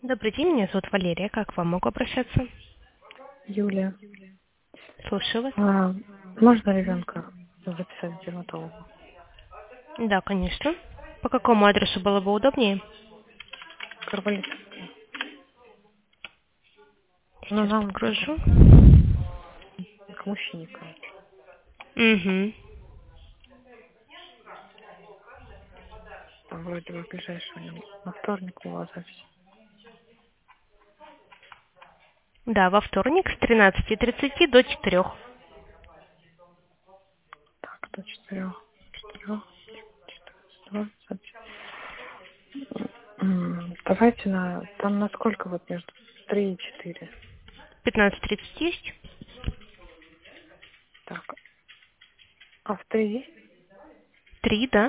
Добрый день, меня зовут Валерия. Как к вам могу обращаться? Юлия, Слушаю вас. можно ребенка записать к дерматологу? Да, конечно. По какому адресу было бы удобнее? Карболитовская. Ну, Сейчас нам подгружу. к мужчине, короче. Угу. Там вроде бы ближайшего на вторник была запись. Да, во вторник с 13:30 до 4. Так, до 4, 14, 20. Давайте там на сколько вот между 3 и 4? 15:30 есть? Так, а в 3 есть? 3, да?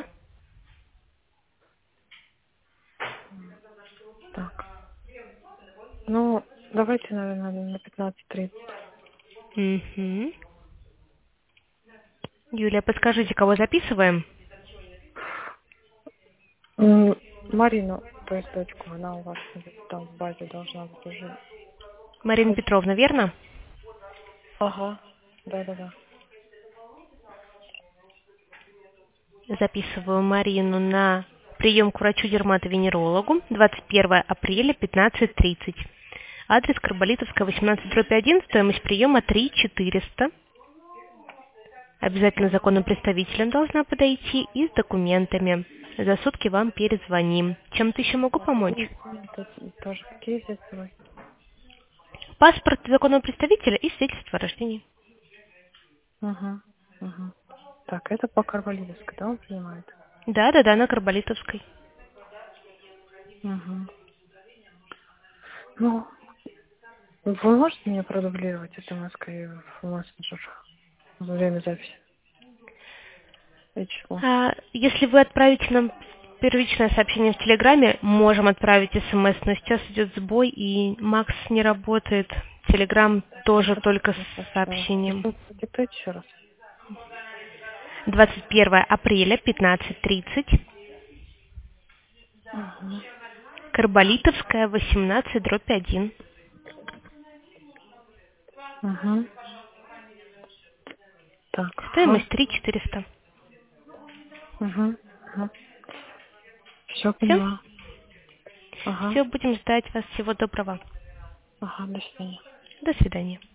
Так, ну, давайте, наверное, на 15:30. Угу. Юлия, подскажите, кого записываем? Марину, то есть дочку, она у вас там в базе должна быть уже. Марина Петровна, верно? Ага, да. Записываю Марину на прием к врачу-дерматовенерологу 21 апреля 15:30. Адрес Карболитовская, 18/1, стоимость приема 3400. Обязательно законным представителем должна подойти и с документами. За сутки вам перезвоним. Чем-то еще могу помочь? Документы тоже какие здесь с собой? Паспорт законного представителя и свидетельство о рождении. Угу. Так, это по Карвалидовской, да, он принимает? Да, на Карболитовской. Угу. Ну, вы можете мне продублировать смс-кой в мессенджер во время записи? И число? Если вы отправите нам первичное сообщение в Телеграме, можем отправить СМС, но сейчас идет сбой, и Макс не работает. Телеграм тоже только с сообщением. Диктуйте еще раз. 21 апреля, 15:30. Угу. Карболитовская, 18/1. Угу. Так, ага. Стоимость 3400. Угу. Все Все? поняла. Ага. Все, будем ждать вас. Всего доброго. Ага, до свидания. До свидания.